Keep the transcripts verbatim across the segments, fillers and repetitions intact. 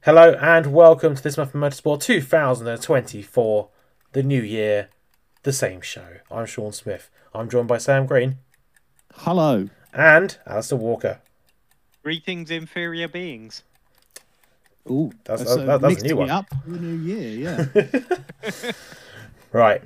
Hello and welcome to this month of Motorsport two thousand twenty-four, the new year, the same show. I'm Sean Smith. I'm joined by Sam Green. Hello. And Alistair Walker. Greetings, inferior beings. Oh, that's, that's, that, that, that's a new one. It up for the new year, yeah. Right.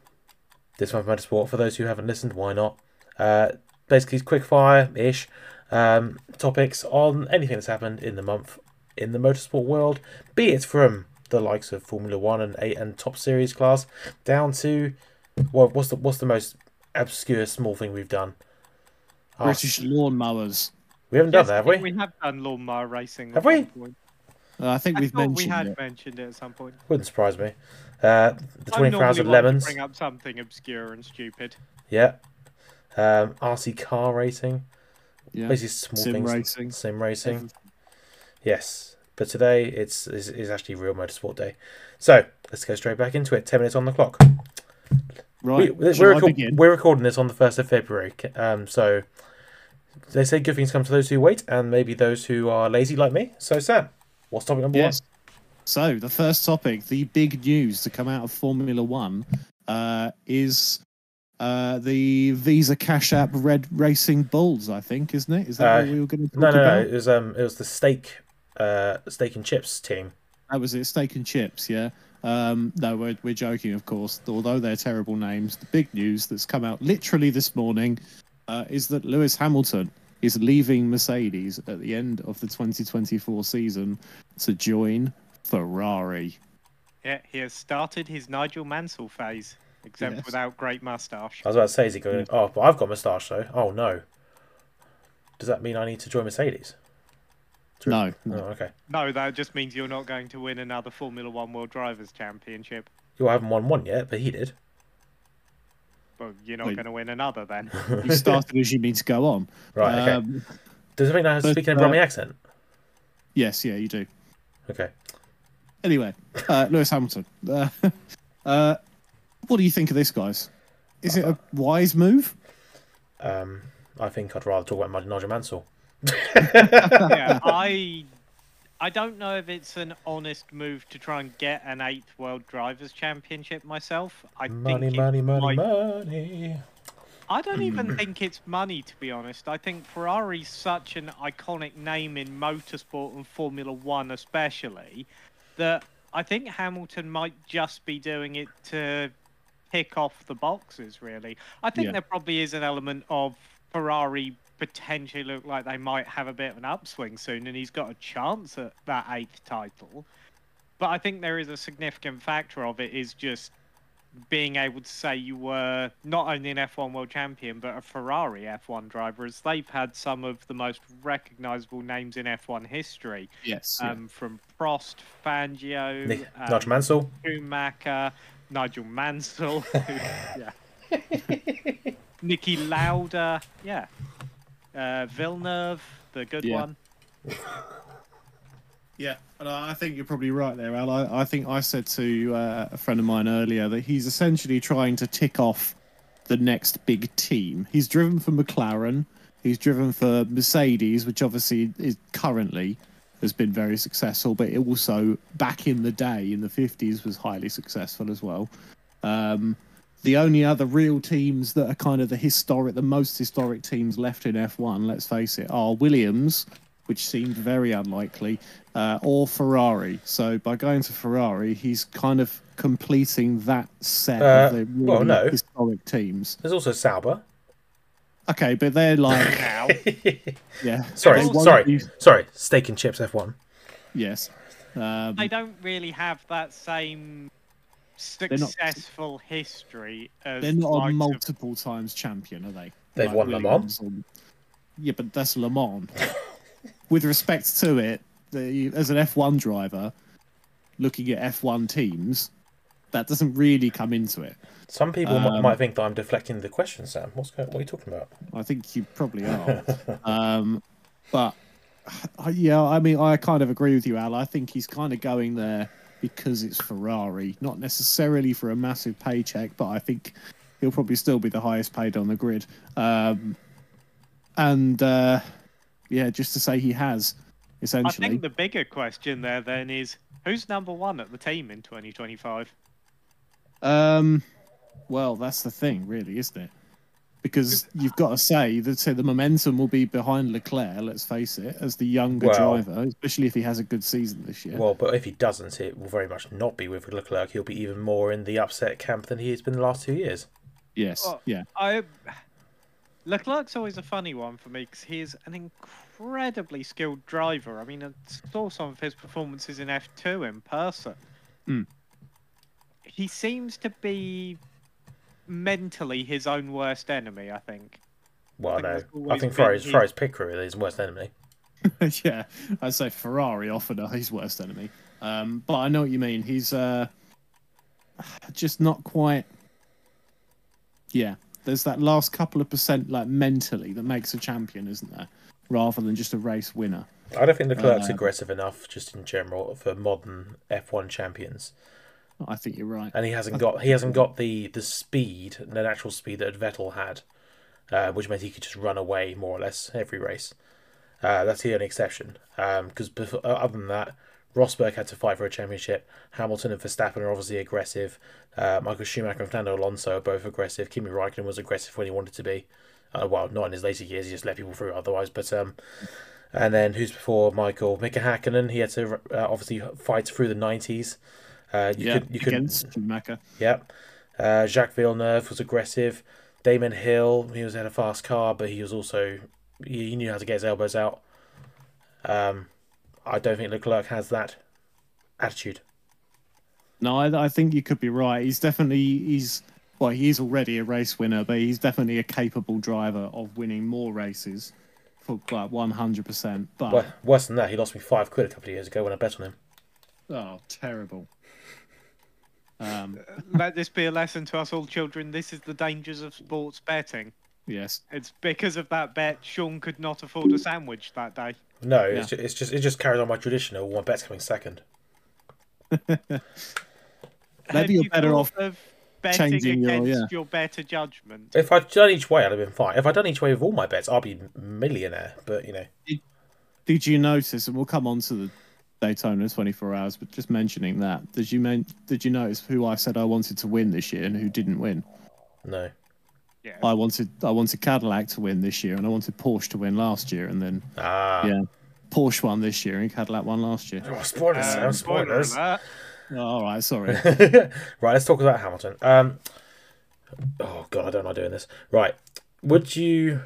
This month of Motorsport, for those who haven't listened, why not? Uh, basically, quick fire-ish um, topics on anything that's happened in the month in the motorsport world, be it from the likes of Formula One and eight and top series class, down to well, what's the what's the most obscure small thing we've done? British lawnmowers. We haven't yes, done that, have we? We have done lawnmower racing. Have we? Uh, I think we've I mentioned we had it. mentioned it at some point. Wouldn't surprise me. Uh, the I twenty-four hours of normally want lemons. to bring up something obscure and stupid. Yeah. Um, R C car racing. Yeah. Basically small Sim things. racing. Sim racing. Everything. Yes. But today it's is, is actually real motorsport day. So let's go straight back into it. Ten minutes on the clock. Right. We, Shall we're, I reco- begin? we're recording this on the first of February. Um, so they say good things come to those who wait, and maybe those who are lazy like me. So Sam, what's topic number Yes. So the first topic, the big news to come out of Formula One, uh, is uh, the Visa Cash App Red Racing Bulls. I think, isn't it? Is that Uh, what we were going to one? talk No, no, about? no. It was um, it was the steak, uh, steak and chips team. That was it. Steak and chips. Yeah. Um, no, we're we're joking, of course. Although they're terrible names, the big news that's come out literally this morning uh, is that Lewis Hamilton is leaving Mercedes at the end of the twenty twenty-four season to join Ferrari. Yeah, he has started his Nigel Mansell phase, except Yes. without great moustache. I was about to say, is he going? Oh, but I've got a moustache though. Oh no. Does that mean I need to join Mercedes? True. No, Oh, no. okay. No, that just means you're not going to win another Formula One World Drivers' Championship. You haven't won one yet, but he did. Well, you're not Wait. going to win another then. You started as you mean to go on. Right. Okay. Um, Does it mean I have to but, speak in a uh, Brummy accent? yes, yeah, you do. Okay. Anyway, uh, Lewis Hamilton. Uh, uh, what do you think of this, guys? Is it a wise move? Um, I think I'd rather talk about Nigel Mansell. yeah, I I don't know if it's an honest move to try and get an eighth World Drivers' Championship myself. I Money, think money, it money, might- money. I don't even think it's money, to be honest. I think Ferrari's such an iconic name in motorsport and Formula One especially, that I think Hamilton might just be doing it to tick off the boxes, really. I think Yeah. there probably is an element of Ferrari potentially look like they might have a bit of an upswing soon, and he's got a chance at that eighth title. But I think there is a significant factor of it is just being able to say you were not only an F one world champion, but a Ferrari F one driver, as they've had some of the most recognisable names in F one history. Yes. Um, from Prost, Fangio, Nick, um, Nigel Mansell. Schumacher, Nigel Mansell, yeah, Nicky Lauda, yeah, uh, Villeneuve, the good Yeah. one. Yeah, and I think you're probably right there, Al. I, I think I said to uh, a friend of mine earlier that he's essentially trying to tick off the next big team. He's driven for McLaren, he's driven for Mercedes, which obviously is currently has been very successful, but it also back in the day in the fifties was highly successful as well. Um, the only other real teams that are kind of the historic, the most historic teams left in F one, let's face it, are Williams, which seemed very unlikely, uh, or Ferrari. So by going to Ferrari, he's kind of completing that set Uh, of the really well, no. historic teams. There's also Sauber. Okay, but they're like, Now, yeah. Sorry, they won't sorry, be- sorry. Steak and chips F one. yes. Um, they don't really have that same not- successful history as they're not a likes of- multiple times champion, are they? They've Like won Le Mans. Williams or- Yeah, but that's Le Mans. With respect to it, the, as an F one driver, looking at F one teams, that doesn't really come into it. Some people m- Um, might think that I'm deflecting the question, Sam. What's go- what are you talking about? I think you probably are. um, but uh, yeah, I mean, I kind of agree with you, Al. I think he's kind of going there because it's Ferrari, not necessarily for a massive paycheck, but I think he'll probably still be the highest paid on the grid. Um, and uh, yeah, just to say he has essentially. I think the bigger question there then is who's number one at the team in twenty twenty-five? Um, well, that's the thing, really, isn't it? Because you've got to say that say the momentum will be behind Leclerc. Let's face it, as the younger Well- driver, especially if he has a good season this year. Well, but if he doesn't, it will very much not be with Leclerc. He'll be even more in the upset camp than he has been the last two years. yes, Well, yeah, I Leclerc's always a funny one for me because he is an incredibly skilled driver. I mean, I saw some of his performances in F two in person. Mm. He seems to be mentally his own worst enemy, I think. Well, think no, that's I always think been Ferrari's, his- Ferrari's pit crew is his worst enemy. yeah. I'd say Ferrari often are his worst enemy. Um, but I know what you mean. He's uh, just not quite. Yeah, there's that last couple of percent, like mentally, that makes a champion, isn't there? Rather than just a race winner. I don't think Leclerc's Um, aggressive enough, just in general, for modern F one champions. I think you're right. And he hasn't got he hasn't got the the speed, the natural speed that Vettel had, uh, which meant he could just run away more or less every race. Uh, that's the only exception. Because um, other than that, Rosberg had to fight for a championship. Hamilton and Verstappen are obviously aggressive. Uh, Michael Schumacher and Fernando Alonso are both aggressive. Kimi Raikkonen was aggressive when he wanted to be. Uh, well, not in his later years. He just let people through otherwise. But um, and then who's before Michael? Mika Hakkinen. He had to uh, obviously fight through the nineties. Uh, you yeah, could you could against Schumacher. Yep. Uh, Jacques Villeneuve was aggressive. Damon Hill, he was had a fast car, but he was also he knew how to get his elbows out. Um, I don't think Leclerc has that attitude. No, I, I think you could be right. He's definitely he's well, he is already a race winner, but he's definitely a capable driver of winning more races for like one hundred percent. But Well, worse than that, he lost me five quid a couple of years ago when I bet on him. oh, terrible. Um, Let this be a lesson to us all children. This is the dangers of sports betting. yes. It's because of that bet Sean could not afford a sandwich that day. No, it's, just, it's just it just carries on my tradition of one bet's coming second. Maybe Have you're you better thought off of betting changing your- against yeah. your better judgment. If I'd done each way, I'd have been fine. If I'd done each way with all my bets, I'd be a millionaire. But you know, Did you notice, and we'll come on to the Daytona twenty-four hours, but just mentioning that, did you men- did you notice who I said I wanted to win this year and who didn't win? no. Yeah. I wanted I wanted Cadillac to win this year, and I wanted Porsche to win last year, and then Ah, yeah, Porsche won this year and Cadillac won last year. oh, spoilers, Um, Sam, spoiler spoilers. alert. Oh, all right, sorry. Right, let's talk about Hamilton. Um, oh god, I don't like doing this. Right, would you?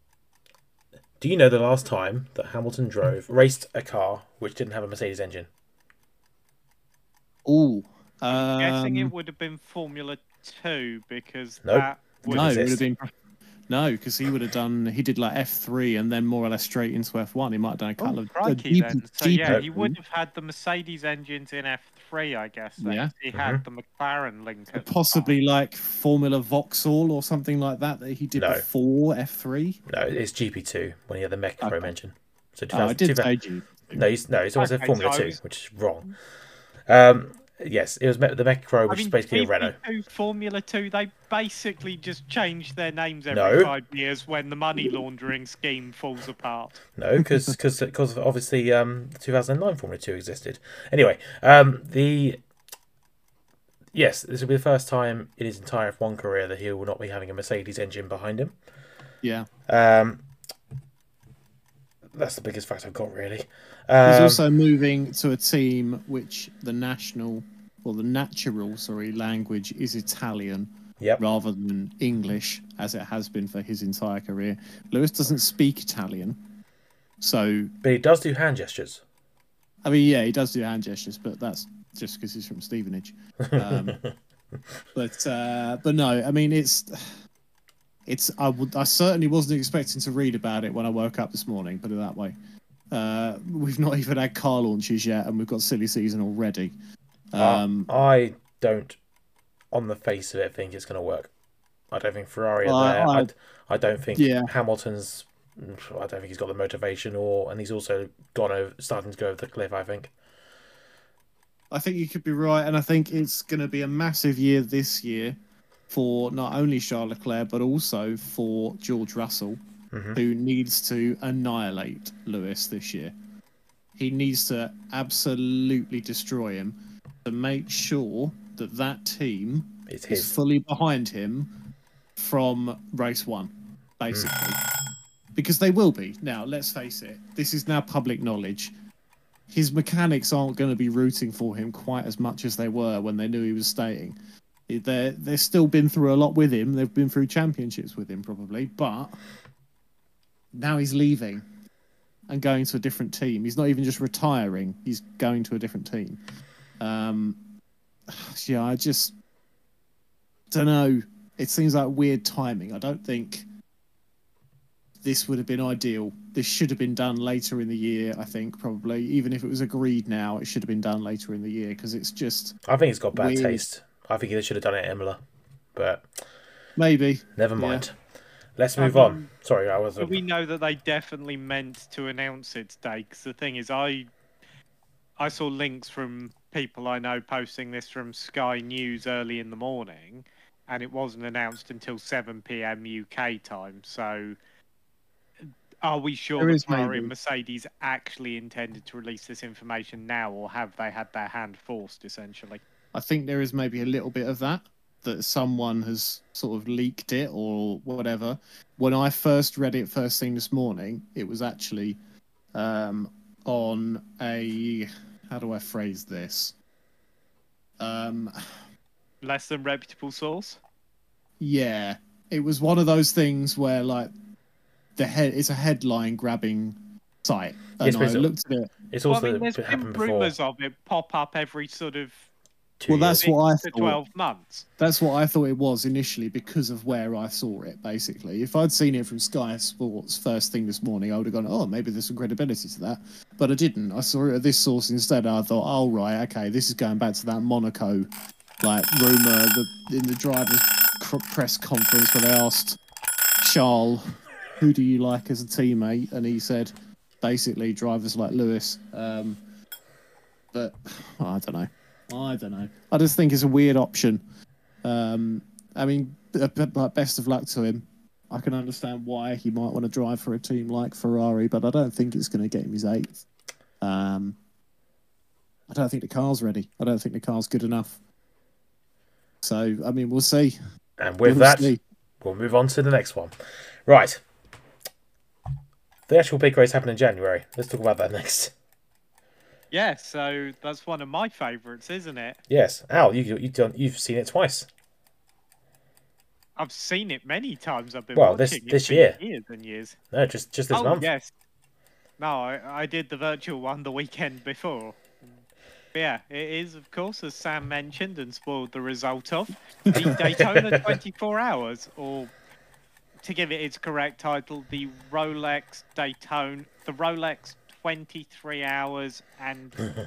Do you know the last time that Hamilton drove raced a car which didn't have a Mercedes engine? Ooh, I'm guessing it um, would have been Formula Two because Nope. that would no, it would exist. have been no, because he would have done. He did like F three and then more or less straight into F one. He might have done a couple Oh, of crikey deep- then. So deep yeah, F he three. would have had the Mercedes engines in F three, I guess. Then. Yeah. He had the McLaren link. at the possibly like Formula Vauxhall or something like that that he did No. before F three. No, it's G P two when he had the Mech Okay. Chrome engine. So Oh, I 2000, did 2000 say you. no, he's, no, he's almost said Okay, Formula so I Two, was- which is wrong. Um, yes, it was me- the Mech Chrome, I which mean, is basically a Renault. G P two, Formula Two, they basically just change their names every No. five years when the money laundering scheme falls apart. No, because because obviously um, two thousand nine Formula Two existed. Anyway, um, the yes, this will be the first time in his entire F one career that he will not be having a Mercedes engine behind him. Yeah. Um, that's the biggest fact I've got, really. He's Um, also moving to a team which the national, or the natural, sorry, language is Italian Yep. rather than English, as it has been for his entire career. Lewis doesn't speak Italian, so But he does do hand gestures. I mean, yeah, he does do hand gestures, but that's just because he's from Stevenage. Um, but uh, but no, I mean it's it's I would I certainly wasn't expecting to read about it when I woke up this morning. Put it that way. Uh, we've not even had car launches yet, and we've got silly season already. Um, I, I don't, on the face of it, think it's going to work. I don't think Ferrari are Well, I- there. I, I- I don't think Yeah. Hamilton's. I don't think he's got the motivation, or and he's also gone over, starting to go over the cliff. I think. I think you could be right, and I think it's going to be a massive year this year for not only Charles Leclerc but also for George Russell, Mhm. who needs to annihilate Lewis this year. he needs to absolutely destroy him to make sure that that team It's is his. fully behind him from race one, basically. Because they will be. Now, let's face it, this is now public knowledge. His mechanics aren't going to be rooting for him quite as much as they were when they knew he was staying. They're, they've still been through a lot with him. They've been through championships with him, probably. But now he's leaving and going to a different team. He's not even just retiring. He's going to a different team. Um, yeah, I just don't know. It seems like weird timing. I don't think this would have been ideal. This should have been done later in the year, I think, probably. Even if it was agreed now, it should have been done later in the year because it's just... I think he's got bad weird. taste. I think he should have done it at Imola. But maybe. Never mind. Yeah. Let's move um, on. Sorry, I was... We know that they definitely meant to announce it today because the thing is, I, I saw links from people I know posting this from Sky News early in the morning, and it wasn't announced until seven p m U K time, so... Are we sure that Ferrari and Mercedes actually intended to release this information now, or have they had their hand forced, essentially? I think there is maybe a little bit of that, that someone has sort of leaked it or whatever. When I first read it first thing this morning, it was actually um, on a... How do I phrase this? Um, Less than reputable source? Yeah. It was one of those things where, like, the head it's a headline grabbing site, and yes, I looked at it. It's also well, I mean, there's been rumours of it pop up every sort of well, that's what I thought. twelve months. That's what I thought it was initially because of where I saw it. Basically, if I'd seen it from Sky Sports first thing this morning, I would have gone, "Oh, maybe there's some credibility to that," but I didn't. I saw it at this source instead. And I thought, "Oh, right, okay, this is going back to that Monaco like rumor the, in the drivers' press conference where they asked Charles, who do you like as a teammate?" And he said, basically, drivers like Lewis. Um, but oh, I don't know. I don't know. I just think it's a weird option. Um, I mean, best of luck to him. I can understand why he might want to drive for a team like Ferrari, but I don't think it's going to get him his eighth. Um, I don't think the car's ready. I don't think the car's good enough. So, I mean, we'll see. And with we'll that, see. We'll move on to the next one. Right. The actual big race happened in January. Let's talk about that next. Yeah, so that's one of my favourites, isn't it? Yes. Al, you, you've, done, you've seen it twice. I've seen it many times. I've been well, watching this, this it year. for years and years. No, just, just this oh, month. yes. No, I, I did the virtual one the weekend before. But yeah, it is, of course, as Sam mentioned and spoiled the result of, the Daytona twenty-four hours, or to give it its correct title, the Rolex Daytona, the Rolex twenty-three hours and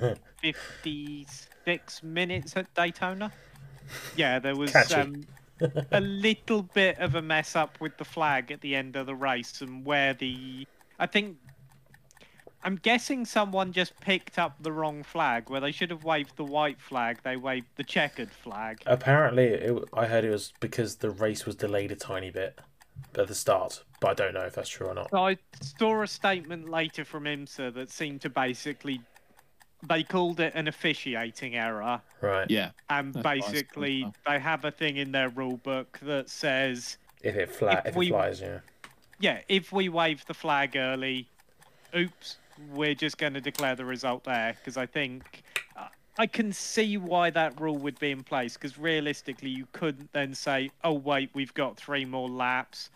fifty-six minutes at Daytona. Yeah, there was um, a little bit of a mess up with the flag at the end of the race, and where the, I think, I'm guessing someone just picked up the wrong flag. Where they should have waved the white flag, they waved the checkered flag. Apparently, it, I heard it was because the race was delayed a tiny bit at the start, but I don't know if that's true or not. So I saw a statement later from IMSA that seemed to basically, they called it an officiating error. Right. Yeah. And basically, well. they have a thing in their rule book that says if it flat, if, if we, it flies, yeah. Yeah, if we wave the flag early, oops, we're just going to declare the result there, because I think uh, I can see why that rule would be in place, because realistically you couldn't then say, oh wait, we've got three more laps.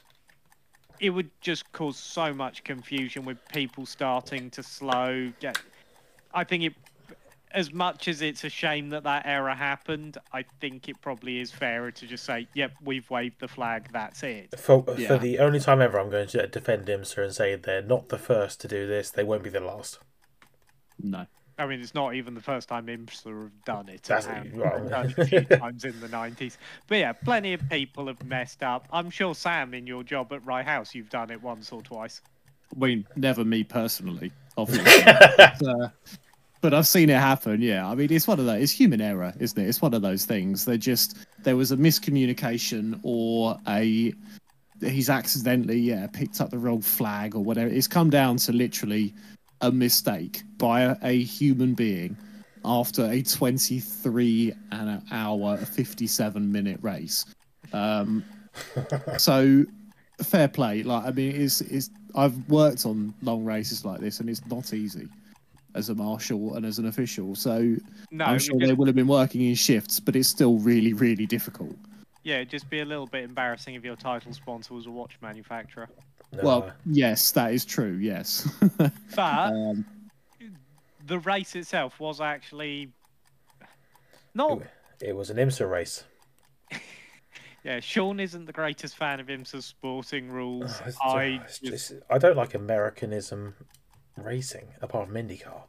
It would just cause so much confusion with people starting to slow. Get, I think it, as much as it's a shame that that error happened, I think it probably is fairer to just say, yep, we've waved the flag, that's it. For, yeah. for the only time ever, I'm going to defend IMSA and say they're not the first to do this. They won't be the last. No. I mean, it's not even the first time IMSA have done it. That's um, well. done it a few times in the nineties. But yeah, plenty of people have messed up. I'm sure, Sam, in your job at Rye House, you've done it once or twice. I mean, never me personally, obviously. but, uh, but I've seen it happen, yeah. I mean, it's one of those, it's human error, isn't it? It's one of those things. They just, there was a miscommunication or a, he's accidentally, yeah, picked up the wrong flag or whatever. It's come down to literally a mistake by a, a human being after a twenty-three and an hour, fifty-seven minute race. Um, so fair play. Like, I mean, it's, it's, I've worked on long races like this, and it's not easy as a marshal and as an official. So No, I'm it sure would they just, would have been working in shifts, but it's still really, really difficult. yeah, it'd just be a little bit embarrassing if your title sponsor was a watch manufacturer. No, Well, yes, that is true. Yes. But um, the race itself was actually not. it, it was an IMSA race. Yeah, Sean isn't the greatest fan of IMSA's sporting rules. Oh, it's I just- just, just- I don't like Americanism racing, apart from IndyCar.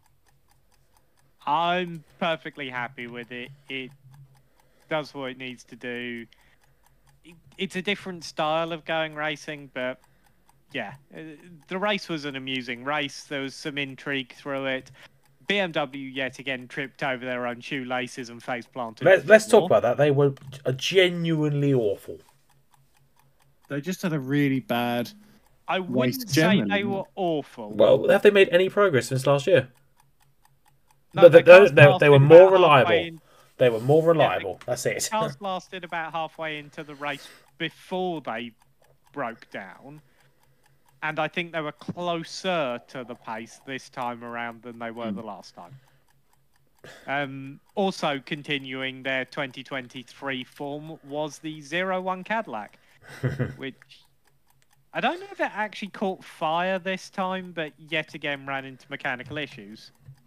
I'm perfectly happy with it. It does what it needs to do. It- It's a different style of going racing, but yeah, uh, the race was an amusing race. There was some intrigue through it. B M W yet again tripped over their own shoelaces and face planted. Let's let's talk about that. They were genuinely awful. they just had a really bad. I race wouldn't say generally, they no. were awful. Well, have they made any progress since last year? No, but their they, cars they, they, lasted were about more halfway reliable. in- They were more reliable. That's it. Cars lasted about halfway into the race before they broke down. And I think they were closer to the pace this time around than they were the last time. Um, also continuing their twenty twenty-three form was the zero one Cadillac, which I don't know if it actually caught fire this time, but yet again ran into mechanical issues.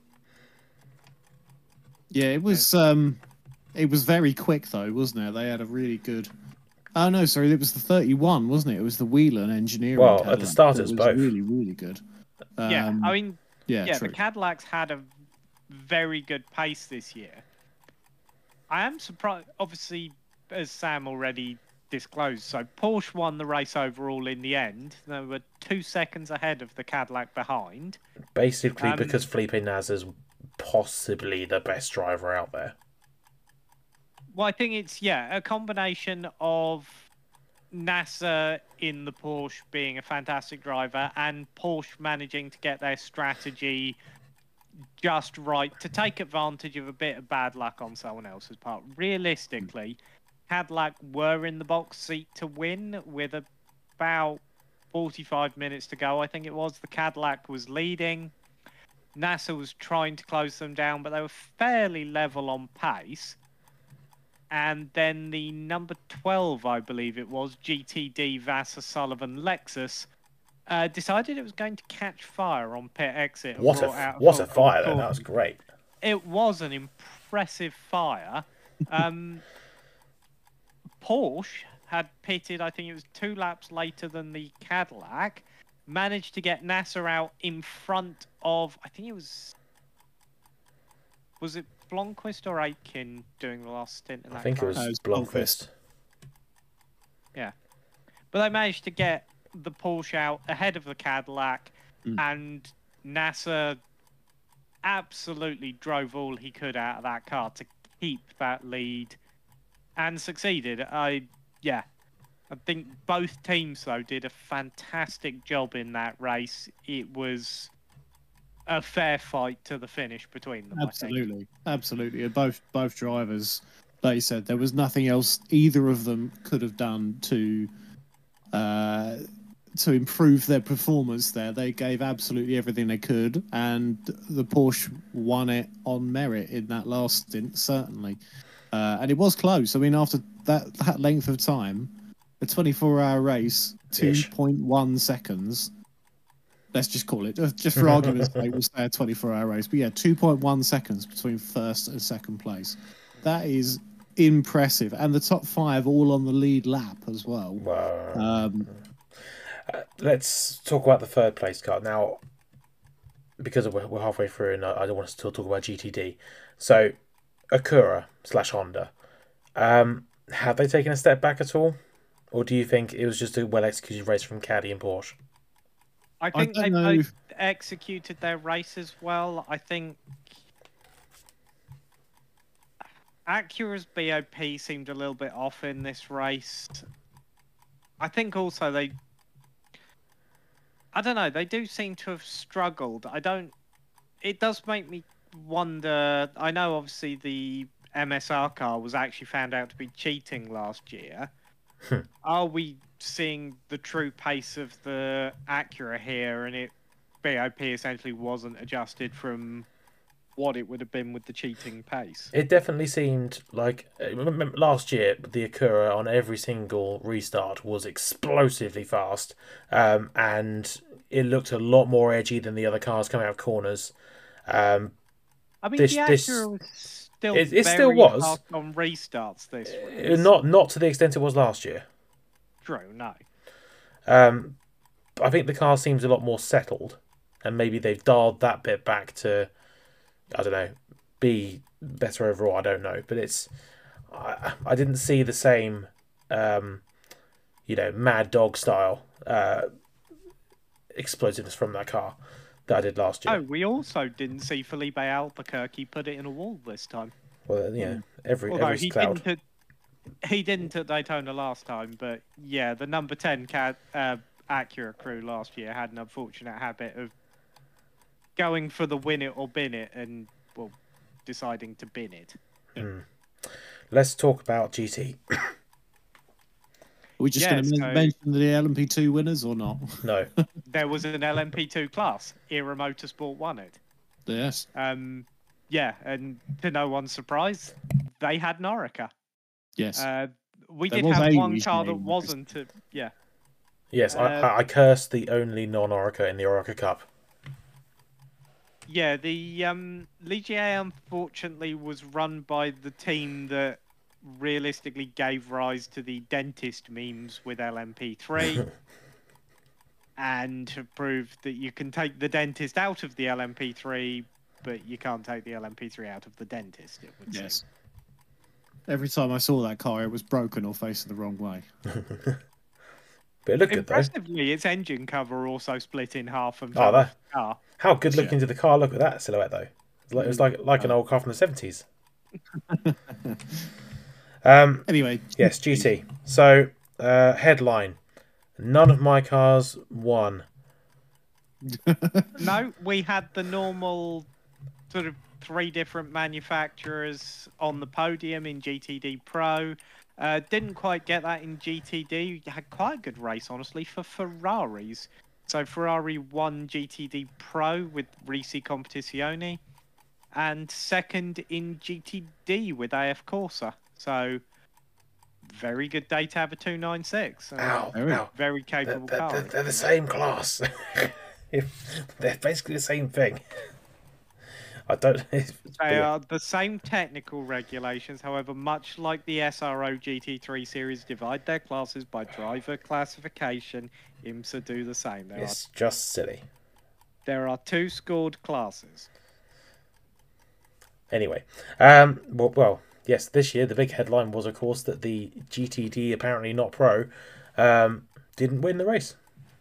Yeah, it was. Um, it was very quick though, wasn't it? They had a really good. Oh no, sorry, it was the thirty-one, wasn't it? It was the Whelan engineering. Well, at the Cadillac start that it's was both. really, really good. Um, yeah, I mean, yeah, yeah, true. the Cadillacs had a very good pace this year. I am surprised, obviously, as Sam already disclosed, so Porsche won the race overall in the end. They were two seconds ahead of the Cadillac behind. Basically, Um, because Felipe Nasr's possibly the best driver out there. Well, I think it's, yeah, a combination of NASA in the Porsche being a fantastic driver and Porsche managing to get their strategy just right to take advantage of a bit of bad luck on someone else's part. Realistically, Cadillac were in the box seat to win with about forty-five minutes to go, I think it was. The Cadillac was leading. NASA was trying to close them down, but they were fairly level on pace. And then the number twelve, I believe it was, G T D Vassar Sullivan Lexus, uh, decided it was going to catch fire on pit exit. and What a brought out what a full fire! Then caution. that was great. It was an impressive fire. Um, Porsche had pitted, I think it was two laps later than the Cadillac, managed to get NASA out in front of, I think it was, was it Blomqvist or Aitken doing the last stint in that I think it car? was Uh, it was Blomqvist. Yeah. But they managed to get the Porsche out ahead of the Cadillac, Mm. and NASA absolutely drove all he could out of that car to keep that lead and succeeded. I, yeah. I think both teams, though, did a fantastic job in that race. It was a fair fight to the finish between them, I think. Absolutely, absolutely. And both both drivers, like you said, there was nothing else either of them could have done to uh, to improve their performance there. They gave absolutely everything they could, and the Porsche won it on merit in that last stint, certainly. Uh, and it was close. I mean, after that that length of time, a twenty-four hour race, two point one seconds. Let's just call it, just for argument's sake, we'll say a twenty-four hour race. But yeah, two point one seconds between first and second place. That is impressive. And the top five all on the lead lap as well. Wow. Um, Uh, let's talk about the third place car now, because we're, we're halfway through, and I, I don't want to still talk about G T D. So, Acura slash Honda, um, have they taken a step back at all, or do you think it was just a well executed race from Caddy and Porsche? I think don't they know. both executed their races well. I think Acura's B O P seemed a little bit off in this race. I think also they, I don't know, they do seem to have struggled. I don't it does make me wonder. I know, obviously, the M S R car was actually found out to be cheating last year. Are we seeing the true pace of the Acura here, and it B O P essentially wasn't adjusted from what it would have been with the cheating pace? It definitely seemed like remember last year the Acura on every single restart was explosively fast, um, and it looked a lot more edgy than the other cars coming out of corners. Um, I mean, this the this Acura was still it, it very still was fast on restarts this uh, race. not not to the extent it was last year. True, no. Um, I think the car seems a lot more settled, and maybe they've dialed that bit back to, I don't know, be better overall. I don't know, but it's I, I didn't see the same, um, you know, Mad Dog style uh, explosiveness from that car that I did last year. Oh, we also didn't see Felipe Albuquerque put it in a wall this time. Well, you know, every Although every he cloud. didn't, at, he didn't at Daytona last time, but yeah, the number ten cat, uh, Acura crew last year had an unfortunate habit of going for the win it or bin it, and well, deciding to bin it. Mm. Let's talk about G T. Are we just Yeah, going to so- mention the L M P two winners or not? No, There was an L M P two class. Era Motorsport won it. Yes. Um, yeah, and to no one's surprise, they had Norica. Yes. Uh, we There did was have a one car that rename. wasn't. A, yeah. yes, I, Uh, I I cursed the only non-Orica in the Orica Cup. Yeah, the um, Ligier unfortunately was run by the team that realistically gave rise to the dentist memes with L M P three and have proved that you can take the dentist out of the L M P three, but you can't take the L M P three out of the dentist, it would Yes. seem. Every time I saw that car, it was broken or facing the wrong way. But it looked good though. Impressively, its engine cover also split in half and Oh, fell that- off the car. How good looking did the car look with that silhouette though? It was like, it was like, like an old car from the seventies. um, Anyway. yes, G T. So uh, headline: none of my cars won. No, we had the normal sort of three different manufacturers on the podium in G T D Pro. Uh, didn't quite get that in G T D. Had quite a good race, honestly, for Ferraris. So Ferrari won G T D Pro with Risi Competizione, and second in G T D with A F Corsa. So very good day to have a two ninety-six. Uh, Ow, very- ow. Very They're, capable they're, car. they're, they're the same class. If- they're basically the same thing. I don't. It's, it's They weird. are the same technical regulations, however, much like the S R O G T three series divide their classes by driver classification, IMSA do the same. There, It's just silly. are, there are two scored classes. Anyway, um, well, well, yes, this year the big headline was, of course, that the G T D, apparently not pro, um, didn't win the race.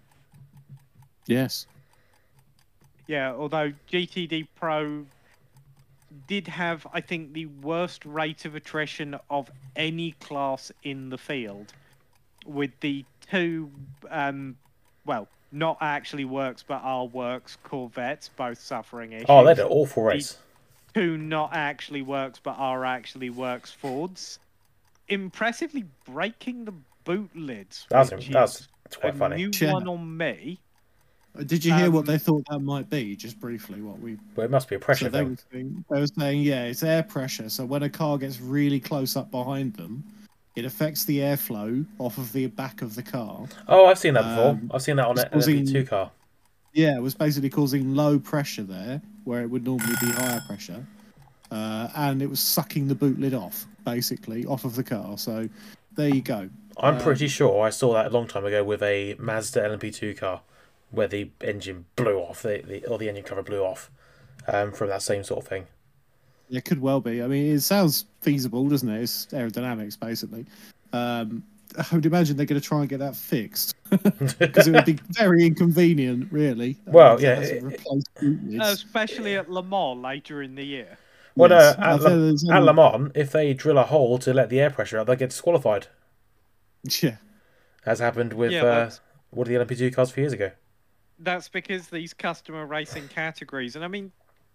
Yes. Yeah, although G T D Pro did have, I think, the worst rate of attrition of any class in the field, with the two, um, well, not actually works but are works Corvettes both suffering issues. Oh, they had an awful race. Two not actually works but are actually works Fords, impressively breaking the boot lids. That was, which that was is quite a funny. new Yeah. one on me. Did you hear what Um, they thought that might be? Just briefly, what we Well, it must be a pressure so they thing. were, saying, they were saying, yeah, it's air pressure. So when a car gets really close up behind them, it affects the airflow off of the back of the car. Oh, I've seen that before. Um, I've seen that on it's an L M P two causing- car. Yeah, it was basically causing low pressure there, where it would normally be higher pressure, uh, and it was sucking the boot lid off, basically, off of the car. So there you go. I'm um, pretty sure I saw that a long time ago with a Mazda L M P two car, where the engine blew off, the, the or the engine cover blew off, um, from that same sort of thing. It could well be. I mean, it sounds feasible, doesn't it? It's aerodynamics, basically. Um, I would imagine they're going to try and get that fixed because it would be very inconvenient, really. Well, Uh, to yeah, have to it- replace boot lids. Especially at Le Mans later in the year. Well, Yes. no, I at, think Le, there's at only- Le Mans, if they drill a hole to let the air pressure out, they'll get disqualified, Yeah, as happened with Yeah, uh, that's- one of the L M P two cars a few years ago. That's because these customer racing categories, and I mean,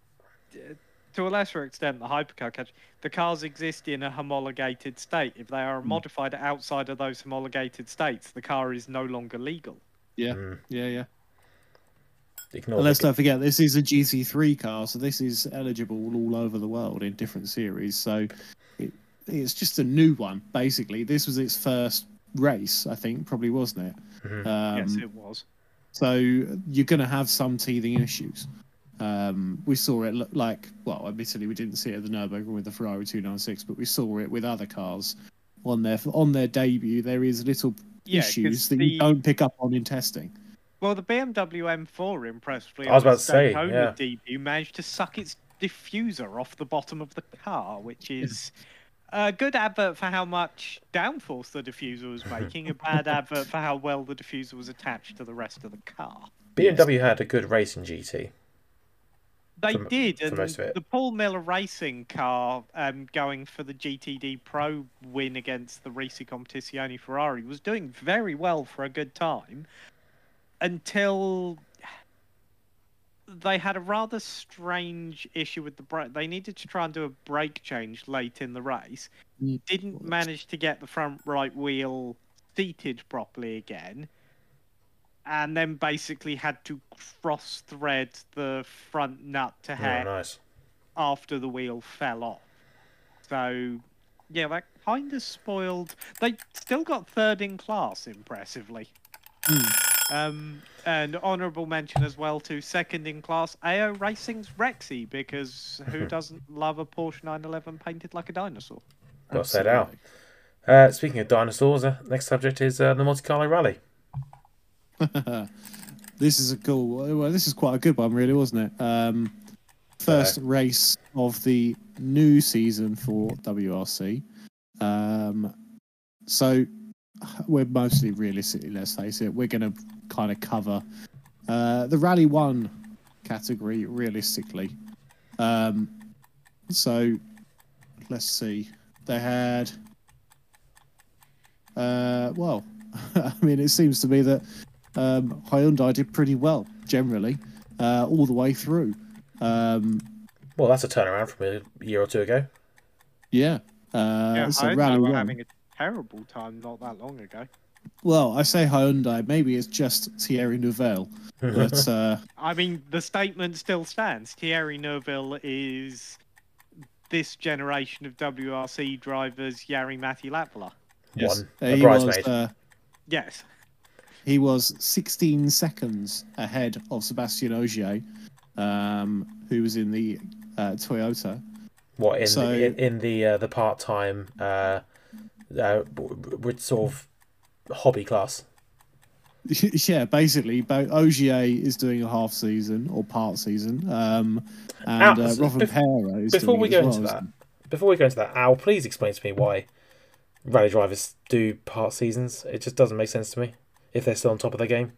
to a lesser extent, the hypercar catch, the cars exist in a homologated state. If they are modified outside of those homologated states, the car is no longer legal. Yeah, Mm. yeah, yeah. Ignore And let's the- not forget, this is a G T three car, so this is eligible all over the world in different series. So it, it's just a new one, basically. This was its first race, I think, probably, wasn't it? Mhm. Um, Yes, it was. So you're going to have some teething issues. Um, we saw it look like, well, admittedly, we didn't see it at the Nürburgring with the Ferrari two ninety-six, but we saw it with other cars on their on their debut. There is little Yeah, 'cause issues that the- you don't pick up on in testing. Well, the B M W M four, impressively, I was on about its to say, Daytona yeah. debut, managed to suck its diffuser off the bottom of the car, which is a good advert for how much downforce the diffuser was making, a bad advert for how well the diffuser was attached to the rest of the car. B M W had a good race in G T. They For- did, for and most of it. the Paul Miller Racing car um, going for the G T D Pro win against the Risi Competizione Ferrari was doing very well for a good time until they had a rather strange issue with the brake. They needed to try and do a brake change late in the race. Mm. Didn't manage to get the front right wheel seated properly again. And then basically had to cross thread the front nut to Oh, head nice. after the wheel fell off. So, yeah, that kind of spoiled. They still got third in class, impressively. Um, and honourable mention as well to second in class A O Racing's Rexy, because who doesn't love a Porsche nine eleven painted like a dinosaur? Got to say it out. Uh, speaking of dinosaurs, uh, next subject is uh, the Monte Carlo Rally. This is a cool. Well, this is quite a good one, really, wasn't it? Um, first race of the new season for W R C. Um, so we're mostly realistically, let's face it, we're going to kind of cover uh, the Rally One category realistically. Um, so let's see. They had. Uh, well, I mean, it seems to me that um, Hyundai did pretty well generally, uh, all the way through. Um, Well, that's a turnaround from a year or two ago. yeah. Uh, Yeah, so I Rally were One. having a terrible time not that long ago. Well, I say Hyundai. Maybe it's just Thierry Neuville, but uh, I mean, the statement still stands. Thierry Neuville is this generation of W R C drivers, Jari Matti Latvala. One. A he was bridesmaid. uh, Yes. he was sixteen seconds ahead of Sebastian Ogier, um, who was in the uh, Toyota. What in so- the, in, in the uh, the part time uh, uh, with sort of hobby class? Yeah, basically, bo- Ogier is doing a half season or part season, um, Now, and uh, so Robin bef- Pera is Before doing we it go as well, into that, isn't before we go into that, Al, please explain to me why rally drivers do part seasons. It just doesn't make sense to me if they're still on top of their game.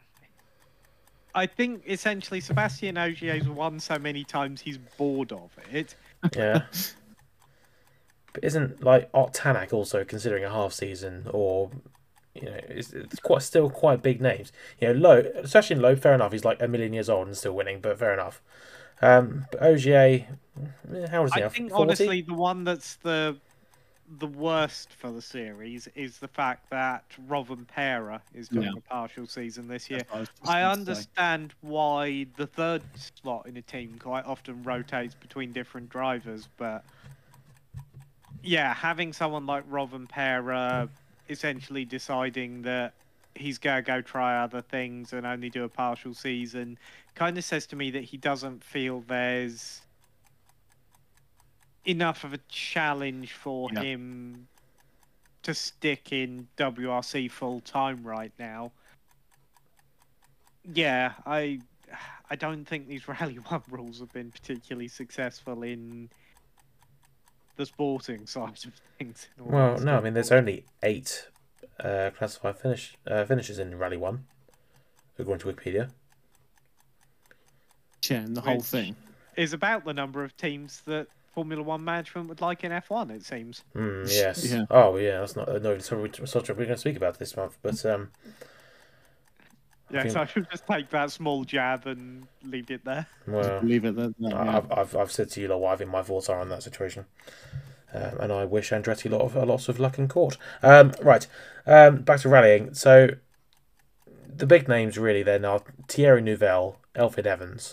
I think essentially Sebastian Ogier's won so many times he's bored of it. Yeah. But isn't like Art Tanak also considering a half season, or you know, it's, it's quite still quite big names. You know, Lowe, especially in Lowe, fair enough. He's like a million years old and still winning, but fair enough. Um, but Ogier, eh, how old is he I now? think forty? honestly the one that's the the worst for the series is the fact that Robin Pera is doing Yeah. a partial season this year. That's what I was just I going to say. understand why the third slot in a team quite often rotates between different drivers, but yeah, having someone like Robin Pera essentially deciding that he's going to go try other things and only do a partial season kind of says to me that he doesn't feel there's enough of a challenge for Yeah. him to stick in W R C full time right now. Yeah, I I don't think these Rally One rules have been particularly successful in the sporting side of things. in all Well, honesty. no, I mean there's only eight uh, classified finish uh, finishes in Rally One, according to Wikipedia. Yeah, and the whole Which- thing. is about the number of teams that Formula One management would like in F one, it seems. Mm, yes. Yeah. Oh, yeah. That's not no. Sorry, we- sorry, we're going to speak about this month, but um, Yeah, think- so I should just take that small jab and leave it there. Well, Leave it there. I- Yeah. I've, I've I've said to you lot what I think my thoughts are on that situation, um, and I wish Andretti a lot of a lot of luck in court. Um, right, um, back to rallying. So the big names really then are Thierry Neuville, Elfyn Evans.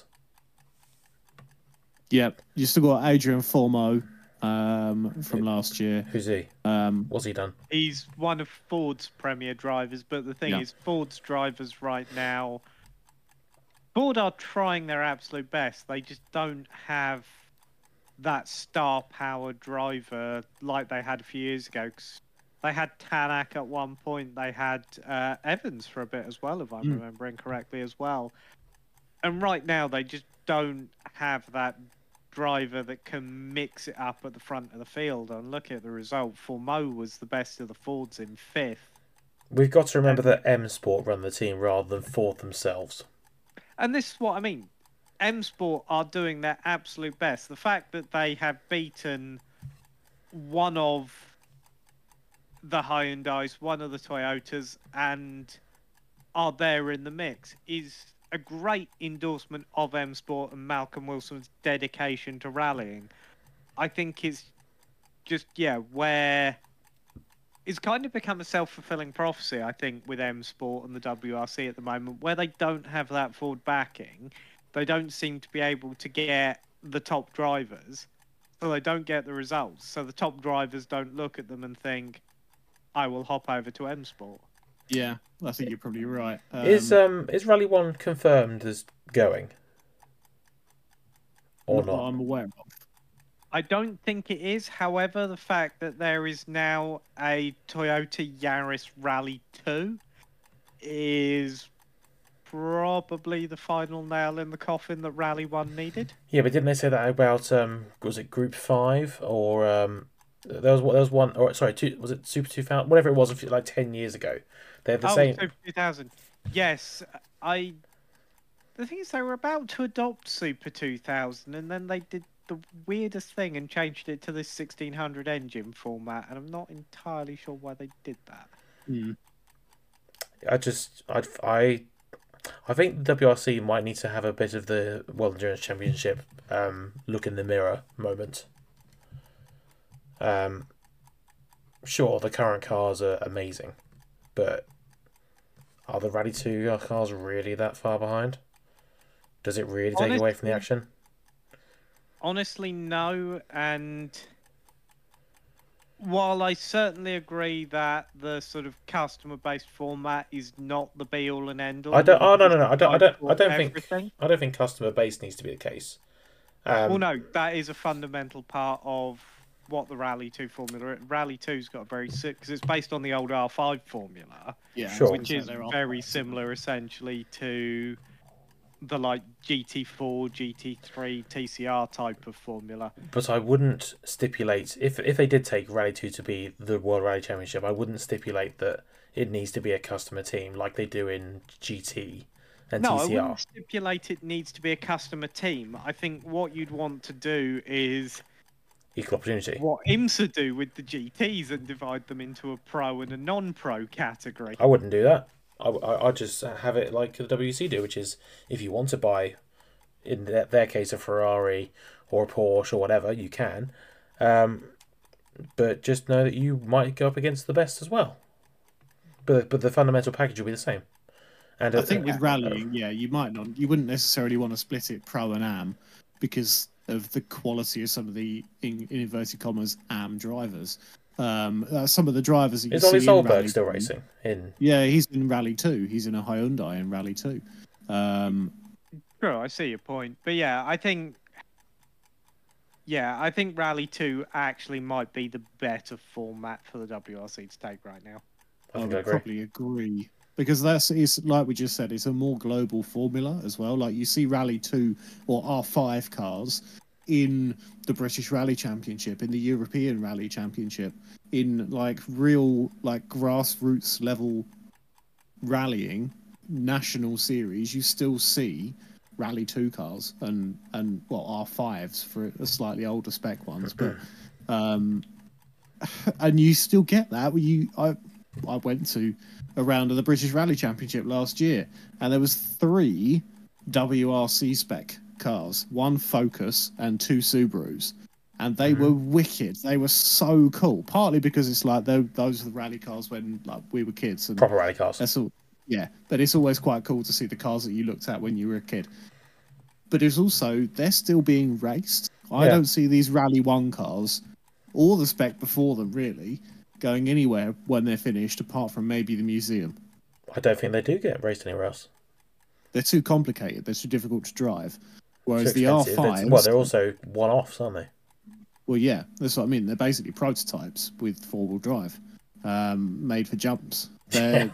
Yep. You still got Adrian Formeau um, from last year. Who's he? Um, What's he done? He's one of Ford's premier drivers, but the thing Yeah. is, Ford's drivers right now, Ford are trying their absolute best. They just don't have that star power driver like they had a few years ago. 'Cause they had Tanak at one point. They had uh, Evans for a bit as well, if I'm Mm. remembering correctly as well. And right now, they just don't have that driver that can mix it up at the front of the field. And look at the result. Formeau was the best of the Fords in fifth. We've got to remember that M Sport run the team rather than Ford themselves. And this is what I mean. M Sport are doing their absolute best. The fact that they have beaten one of the Hyundais, one of the Toyotas, and are there in the mix is a great endorsement of M Sport and Malcolm Wilson's dedication to rallying. I think it's just, yeah, where it's kind of become a self-fulfilling prophecy, I think, with M Sport and the W R C at the moment, where they don't have that Ford backing. They don't seem to be able to get the top drivers, so they don't get the results. So the top drivers don't look at them and think, I will hop over to M Sport. yeah, I think you're probably right. Um, Is um is Rally One confirmed as going or not that not? I'm aware of. I don't think it is. However, the fact that there is now a Toyota Yaris Rally two is probably the final nail in the coffin that Rally one needed. Yeah, but didn't they say that about um was it Group Five or um there was there was one or sorry two was it Super Two Thousand whatever it was a few, like ten years ago. They had the oh, same. Super two thousand. Yes, I. The thing is, they were about to adopt Super two thousand, and then they did the weirdest thing and changed it to this sixteen hundred engine format, and I'm not entirely sure why they did that. Hmm. I just I I I think the W R C might need to have a bit of the World Endurance Championship um look in the mirror moment. Um, sure, the current cars are amazing, but are the Rally two cars really that far behind? Does it really take away from the Honestly- action? Honestly, no. And while I certainly agree that the sort of customer-based format is not the be-all and end-all, I don't. Oh no, no, no. I and don't. I don't. for I don't think. everything. I don't think customer base needs to be the case. Um, Well, no, that is a fundamental part of what the Rally two formula. Rally two's got a very because it's based on the old R five formula, Yeah, Sure. which is very similar essentially to the like G T four, G T three, T C R type of formula. But I wouldn't stipulate if if they did take Rally Two to be the World Rally Championship. I wouldn't stipulate that it needs to be a customer team like they do in G T and No, I T C R. wouldn't stipulate it needs to be a customer team. I think what you'd want to do is Equal opportunity. what IMSA do with the G Ts and divide them into a pro and a non-pro category. I wouldn't do that. I I I'd just have it like the W C do, which is if you want to buy, in their, their case, a Ferrari or a Porsche or whatever, you can. Um, but just know that you might go up against the best as well. But but the fundamental package will be the same. And I uh, think with uh, rallying, yeah, you might not, you wouldn't necessarily want to split it pro and am because of the quality of some of the in, in inverted commas am drivers. Um, uh, some of the drivers that you is see Ollie in Solberg Rally still two- racing in? Yeah, he's in Rally Two. He's in a Hyundai in Rally Two. Um, Sure, I see your point. But yeah, I think yeah, I think Rally two actually might be the better format for the W R C to take right now. I I think I would agree. probably agree because that's it's like we just said, it's a more global formula as well. Like you see Rally Two or R five cars in the British Rally Championship, in the European Rally Championship, in like real like grassroots level rallying national series. You still see Rally Two cars and and well R fives for the slightly older spec ones, but um, and you still get that. You I I went to a round of the British Rally Championship last year, and there was three W R C spec cars, one Focus and two Subarus, and they mm-hmm. were wicked. They were so cool. Partly because it's like those are the rally cars when like we were kids. And proper rally cars. That's all. Yeah, but it's always quite cool to see the cars that you looked at when you were a kid. But it's also they're still being raced. I yeah. don't see these Rally One cars or the spec before them really going anywhere when they're finished, apart from maybe the museum. I don't think they do get raced anywhere else. They're too complicated. They're too difficult to drive. Whereas the R five, well, they're also one-offs, aren't they? Well, yeah, that's what I mean. They're basically prototypes with four-wheel drive, um, made for jumps. They're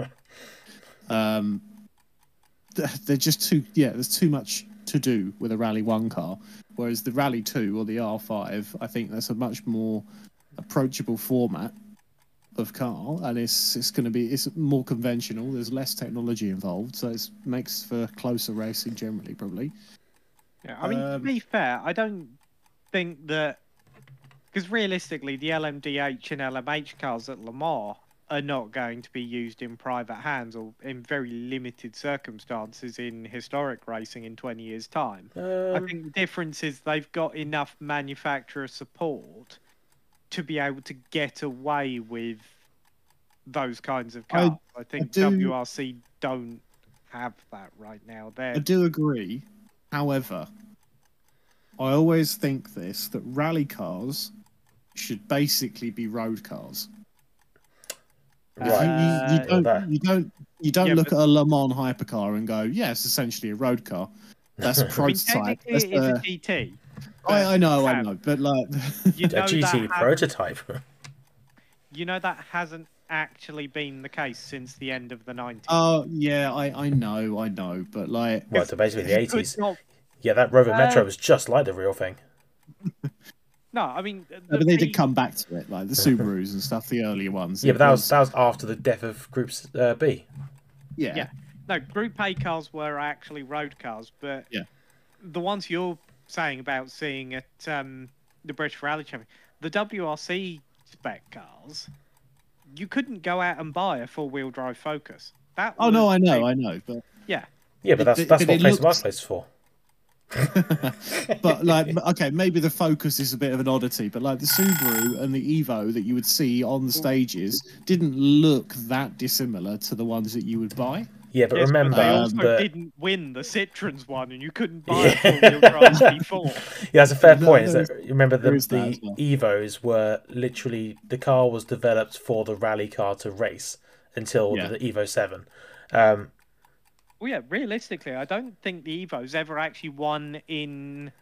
um, they're just too yeah. There's too much to do with a Rally One car, whereas the Rally Two or the R five, I think that's a much more approachable format of car, and it's it's going to be it's more conventional. There's less technology involved, so it makes for closer racing generally, probably. Yeah, I mean, um, to be fair, I don't think that because realistically, the L M D H and L M H cars at Le Mans are not going to be used in private hands or in very limited circumstances in historic racing in twenty years' time. Um, I think the difference is they've got enough manufacturer support to be able to get away with those kinds of cars. I, I think I do, W R C don't have that right now. They're... I do agree. However, I always think this, that rally cars should basically be road cars. Right. You, you, you don't, you don't, you don't yeah, look but... at a Le Mans hypercar and go, yeah, it's essentially a road car. That's a prototype. I mean, That's it's a G T. I, I know, I know, but like you know a G T prototype. You know that hasn't actually been the case since the end of the nineties. Oh yeah, I, I know, I know, but like, well, so basically the eighties. Not... Yeah, that Rover uh... Metro was just like the real thing. No, I mean, the no, but they did come back to it, like the Subarus and stuff, the earlier ones. Yeah, but that was that was after the death of Group uh, B. Yeah, yeah. No, Group A cars were actually road cars, but yeah, the ones you're saying about seeing at um, the British Rally Championship, the W R C spec cars, you couldn't go out and buy a four-wheel drive Focus. That oh no, I know, I know, but yeah, yeah, but that's it, that's but what Place of looks... Marketplace is for. But like, okay, maybe the Focus is a bit of an oddity, but like the Subaru and the Evo that you would see on the stages didn't look that dissimilar to the ones that you would buy. Yeah, but yes, remember, but they also that... didn't win the Citroen's one, and you couldn't buy yeah. a four-wheel drive before. Yeah, that's a fair point. No, is that, remember, the, is the well. Evos were literally the car was developed for the rally car to race until yeah. the Evo Seven. Um, well, yeah, realistically, I don't think the Evo's ever actually won in.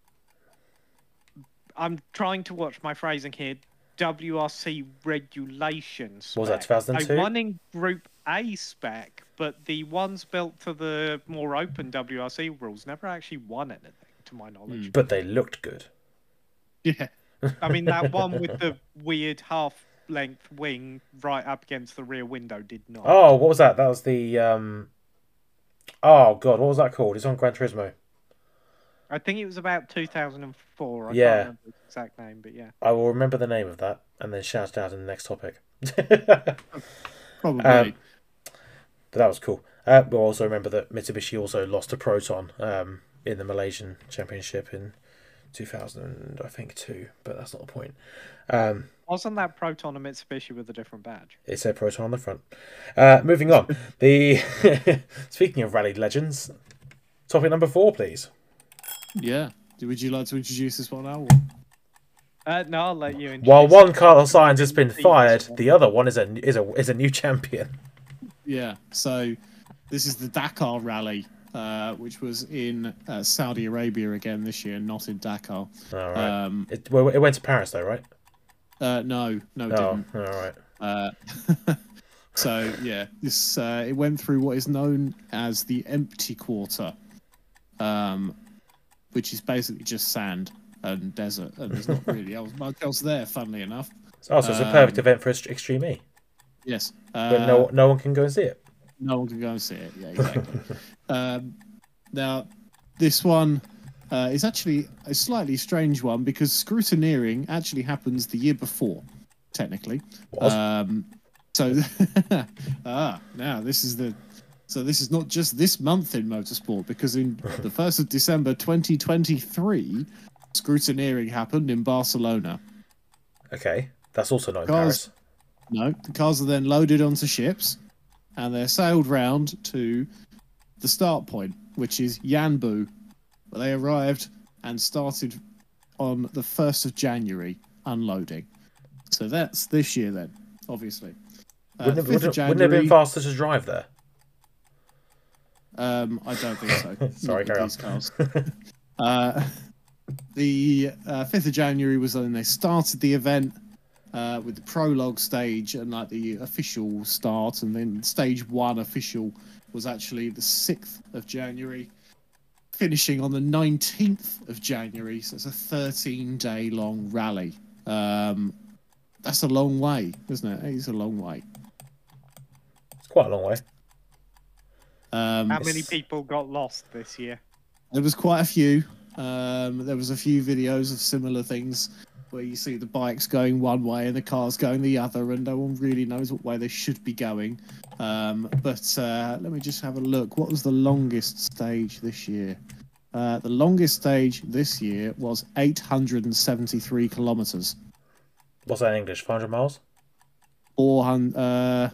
I'm trying to watch my phrasing here. W R C regulations. What was that, two thousand two? They won in Group A spec, but the ones built to the more open W R C rules never actually won anything, to my knowledge. But they looked good. Yeah. I mean, that one with the weird half-length wing right up against the rear window did not. Oh, what was that? That was the... Um... Oh, God, what was that called? It's on Gran Turismo. I think it was about two thousand four. I yeah. can't remember the exact name, but yeah. I will remember the name of that and then shout it out in the next topic. Probably. Um, but that was cool. Uh, we'll also remember that Mitsubishi also lost to Proton um, in the Malaysian Championship in two thousand, I think, two. But that's not the point. Um, Wasn't that Proton a Mitsubishi with a different badge? It said Proton on the front. Uh, moving on. the Speaking of rally legends, topic number four, please. Yeah. Would you like to introduce this one now? Uh, no, I'll let you introduce. While one Carlos Sainz has been fired, the other one is a is a is a new champion. Yeah. So this is the Dakar Rally, uh, which was in uh, Saudi Arabia again this year, not in Dakar. All right. Um, it, well, it went to Paris though, right? Uh, no, no, it oh, didn't. All right. Uh, so yeah, this uh, it went through what is known as the empty quarter. Um. Which is basically just sand and desert, and there's not really much else there, funnily enough. Oh, so it's a perfect um, event for Extreme E. Yes. Uh, but no no one can go and see it. No one can go and see it, yeah, exactly. um, now, this one uh, is actually a slightly strange one, because scrutineering actually happens the year before, technically. What? Um, So, ah, now this is the. So this is not just this month in motorsport, because in the first of December twenty twenty-three, scrutineering happened in Barcelona. Okay, that's also not in Cars, Paris. no, the cars are then loaded onto ships, and they're sailed round to the start point, which is Yanbu, where they arrived and started on the first of January unloading. So that's this year then, obviously. Uh, Wouldn't, it, fifth of wouldn't, wouldn't it have been January. faster to drive there? Um, I don't think so. Sorry, Not carry with these cars. uh, the uh, fifth of January was when they started the event uh, with the prologue stage and like the official start, and then stage one official was actually the sixth of January, finishing on the nineteenth of January. So it's a thirteen day long rally. Um, that's a long way, isn't it? It's a long way. It's quite a long way. Um, How many people got lost this year? There was quite a few. Um, there was a few videos of similar things where you see the bikes going one way and the cars going the other, and no one really knows what way they should be going. Um, but uh, let me just have a look. What was the longest stage this year? Uh, the longest stage this year was eight hundred seventy-three kilometers. What's that in English? five hundred miles? four hundred. Uh,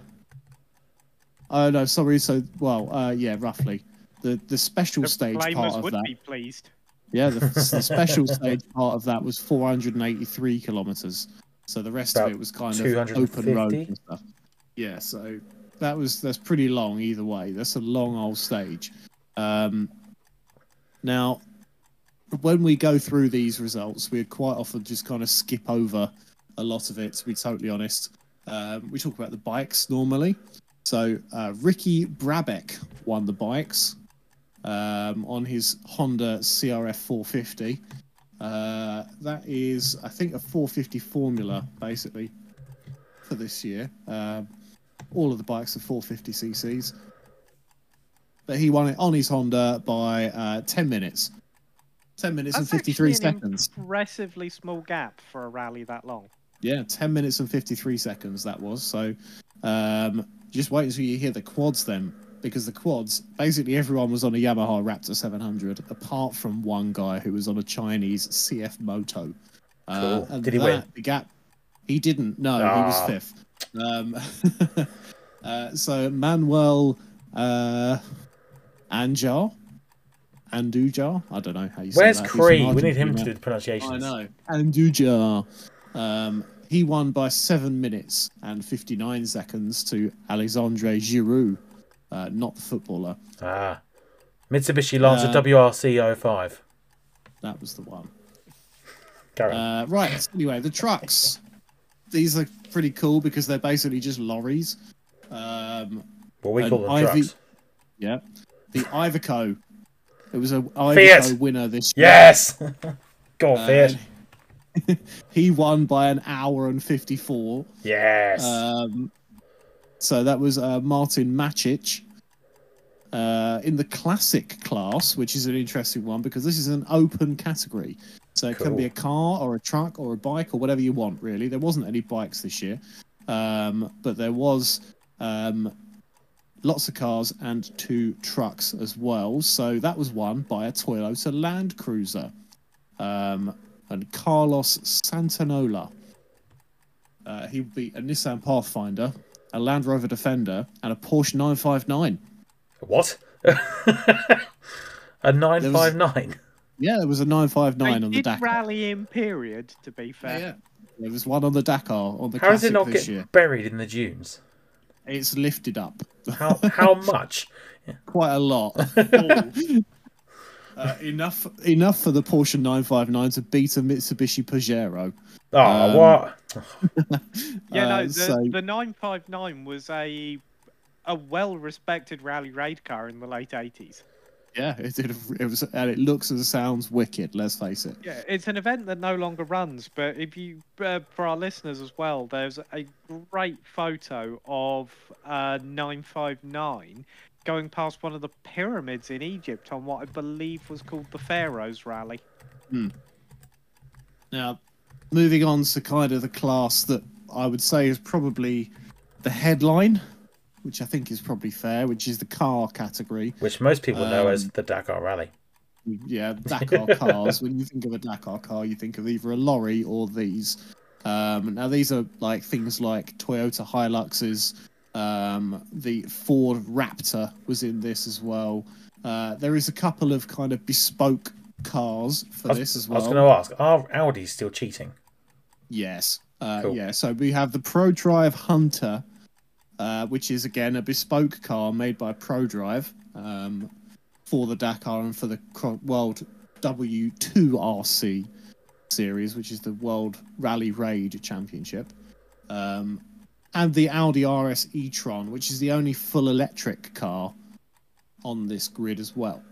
oh no, sorry. So well, uh, yeah, roughly. The the special The stage flamers part of would that. be pleased. Yeah, the, the special stage part of that was four hundred eighty-three kilometers. So the rest About of it was kind of two hundred fifty? open road and stuff. Yeah, so that was that's pretty long either way. That's a long old stage. Um, now, when we go through these results, we quite often just kind of skip over a lot of it. To be totally honest, um, we talk about the bikes normally. So uh, Ricky Brabeck won the bikes. Um, on his Honda C R F four fifty. Uh, that is, I think, a four fifty formula, basically, for this year. Um, all of the bikes are four fifty c c's. But he won it on his Honda by uh, ten minutes. ten minutes That's and fifty-three actually an seconds. Impressively small gap for a rally that long. Yeah, ten minutes and fifty-three seconds that was. So um, just wait until you hear the quads then. Because the quads, basically everyone was on a Yamaha Raptor seven hundred, apart from one guy who was on a Chinese C F Moto. Uh, Cool. and Did he that, win? The gap, he didn't. No, he Ah. was fifth. Um, uh, so Manuel uh, Anjar, Andujar, I don't know how you say Where's that. He's from Cree? We need him to Argentina. do the pronunciations. I know. Andujar. Um, he won by seven minutes and fifty-nine seconds to Alexandre Giroux. Uh, not the footballer. Ah. Mitsubishi Lancer Uh, W R C oh five. That was the one. Carry on. Uh, right. Anyway, the trucks. These are pretty cool because they're basically just lorries. Um, Well, we an call them Ivy- trucks. yeah. The Iveco. It was a Iveco Fiat. winner this year. Yes! Go on, Uh, Fiat. He won by an hour and fifty-four. Yes. Um, so that was uh, Martin Macic. Uh, in the classic class, which is an interesting one because this is an open category. So it can be a car or a truck or a bike or whatever you want, really. There wasn't any bikes this year, um, but there was um, lots of cars and two trucks as well. So that was won by a Toyota Land Cruiser um, and Carlos Santanola. Uh, he beat a Nissan Pathfinder, a Land Rover Defender, and a Porsche nine five nine. What? A nine five nine? Yeah, there was a nine five nine They on the did Dakar. rally in period, to be Yeah, fair. yeah. There was one on the Dakar on the How does Classic it not this get year. buried in the dunes? It's lifted up How how much? quite a lot. uh, enough enough for the Porsche nine five nine to beat a Mitsubishi Pajero. Oh, Um, what? Yeah, no, Uh, the, so- the nine five nine was a a well-respected rally raid car in the late eighties. Yeah, it did. It was, and it looks and sounds wicked. Let's face it. Yeah, it's an event that no longer runs, but if you, uh, for our listeners as well, there's a great photo of uh, nine five nine going past one of the pyramids in Egypt on what I believe was called the Pharaoh's Rally. Now, moving on to kind of the class that I would say is probably the headline, which I think is probably fair, which is the car category. Which most people know Um, as the Dakar Rally. Yeah, Dakar cars. When you think of a Dakar car, you think of either a lorry or these. Um, now, these are like things like Toyota Hiluxes. Um, the Ford Raptor was in this as well. Uh, there is a couple of kind of bespoke cars for I was, this as I was well. going to ask, are Audis still cheating? Yes. Uh, Cool. Yeah, so we have the ProDrive Hunter, uh, which is, again, a bespoke car made by ProDrive um, for the Dakar and for the Cro- World W two R C series, which is the World Rally Raid Championship. Um, and the Audi R S e-tron, which is the only full electric car on this grid as well.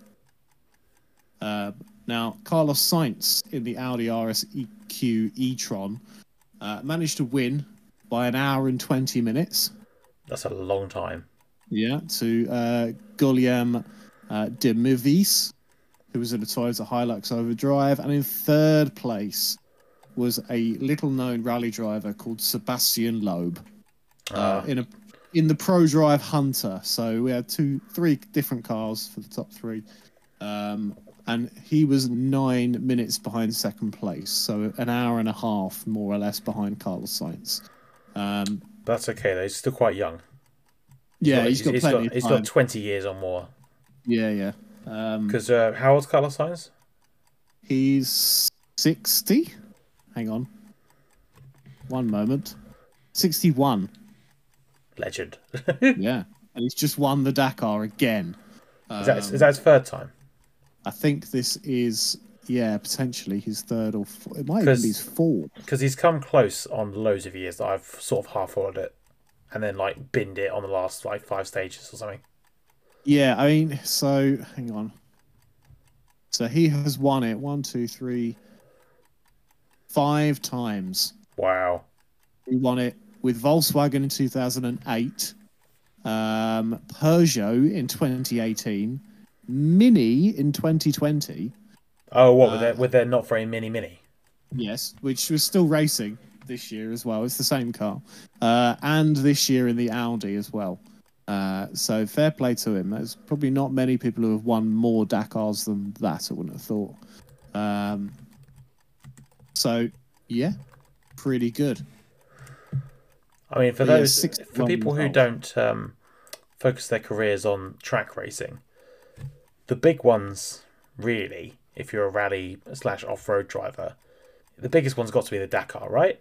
Uh, now, Carlos Sainz in the Audi R S E Q e-tron uh, managed to win by an hour and twenty minutes. That's a long time. Yeah, to uh, Guillaume uh, de Mivis, who was in a Toyota Hilux Overdrive, and in third place was a little-known rally driver called Sebastian Loeb uh, Ah. in a in the ProDrive Hunter. So we had two, three different cars for the top three, um, and he was nine minutes behind second place, so an hour and a half more or less behind Carlos Sainz. Um, That's okay, though. He's still quite young. yeah, got- he's got he's plenty got, of he's time. got twenty years or more. Yeah, yeah. Um, Because uh, how old's Carlos Sainz? He's sixty. Hang on. One moment. sixty-one. Legend. Yeah. And he's just won the Dakar again. Is that, Um, is that his third time? I think this is, yeah, potentially his third or fourth. It might even 'Cause- be his fourth. Because he's come close on loads of years that I've sort of half followed it, and then like binned it on the last like five stages or something. Yeah, I mean, so, hang on. So he has won it one, two, three, five times. Wow. He won it with Volkswagen in two thousand eight, um, Peugeot in twenty eighteen, Mini in twenty twenty. Oh, what with Uh, their with their not very mini mini? Yes, which was still racing this year as well. It's the same car, uh, and this year in the Audi as well. Uh, so fair play to him. There's probably not many people who have won more Dakars than that. I wouldn't have thought. Um, so yeah, pretty good. I mean, for But yeah, those six- for people who one don't um, focus their careers on track racing, the big ones really, if you're a rally slash off road driver, the biggest one's got to be the Dakar, right?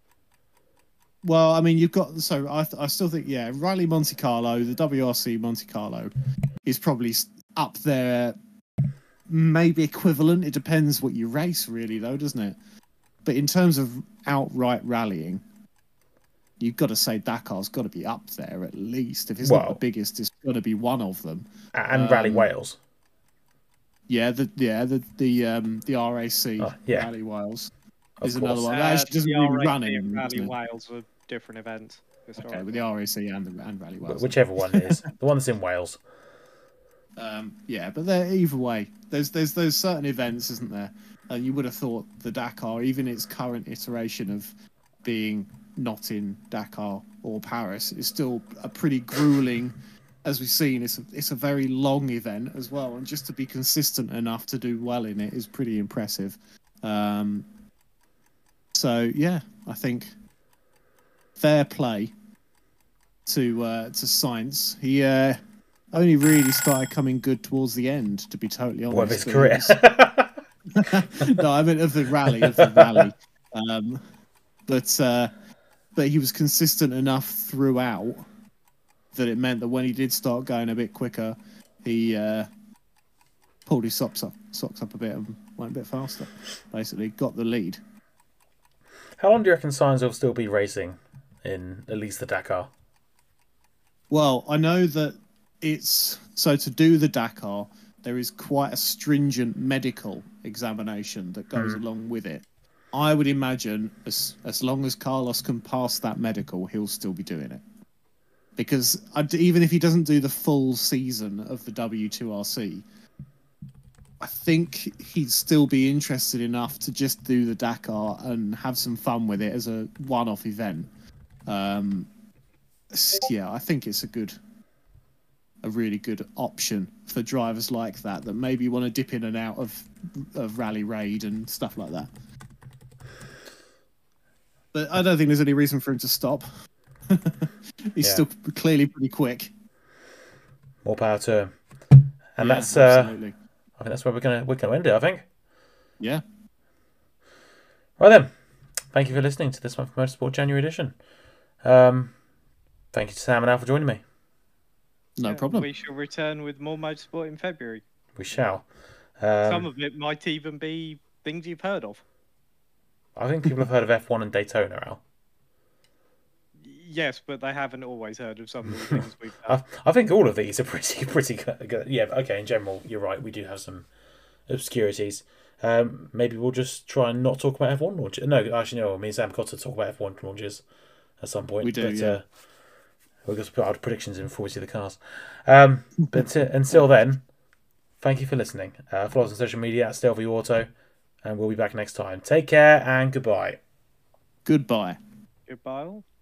Well, I mean, you've got so I th- I still think yeah, Rally Monte Carlo, the W R C Monte Carlo, is probably s- up there, maybe equivalent. It depends what you race, really, though, doesn't it? But in terms of outright rallying, you've got to say Dakar's got to be up there at least. If it's not Well- the biggest, it's got to be one of them. And Rally Um, Wales. Yeah, the yeah the the um the R A C Oh, yeah. Rally Wales Of is another course. one. Uh, That actually doesn't the really R A C run and anymore. Rally doesn't it? Wales were different events. Okay, historically. with the R A C and the, and Rally Wales. Whichever one it is. The one that's in Wales. Um, yeah, but they're, either way, there's there's those certain events, isn't there? And you would have thought the Dakar, even its current iteration of being not in Dakar or Paris, is still a pretty grueling. As we've seen, it's a, it's a very long event as well, and just to be consistent enough to do well in it is pretty impressive. Um, so yeah, I think fair play to uh, to Sainz. He uh, only really started coming good towards the end, to be totally honest. What of his but career? he was- no, I meant of the rally, of the rally. Um, but uh, but he was consistent enough throughout that it meant that when he did start going a bit quicker, he uh, pulled his socks up, socks up a bit and went a bit faster. Basically, got the lead. How long do you reckon Sainz will still be racing in at least the Dakar? Well, I know that it's so to do the Dakar, there is quite a stringent medical examination that goes Mhm. along with it. I would imagine as as long as Carlos can pass that medical, he'll still be doing it. Because I, even if he doesn't do the full season of the W two R C, I think he'd still be interested enough to just do the Dakar and have some fun with it as a one-off event. Um, yeah, I think it's a good, a really good option for drivers like that that maybe want to dip in and out of of Rally Raid and stuff like that. But I don't think there's any reason for him to stop. He's Yeah. still clearly pretty quick. More power to him. And Yeah, that's uh, absolutely. I think that's where we're gonna we're gonna end it. I think. Yeah. Right then. Thank you for listening to this month's Motorsport January edition. Um, thank you to Sam and Al for joining me. No Yeah, problem. We shall return with more motorsport in February. We shall. Um, Some of it might even be things you've heard of. I think people have heard of F one and Daytona, Al. Yes, but they haven't always heard of some of the things we've done. I, I think all of these are pretty pretty good. good. Yeah, okay. In general, you're right. We do have some obscurities. Um, maybe we'll just try and not talk about F one launches. No, actually, no. Me and Sam got to talk about F one launches at some point. We do, but, yeah. Uh, we'll just put our predictions in before we see the cars. Um, but uh, until then, thank you for listening. Uh, follow us on social media at Stelvio Auto, and we'll be back next time. Take care and goodbye. Goodbye. Goodbye all.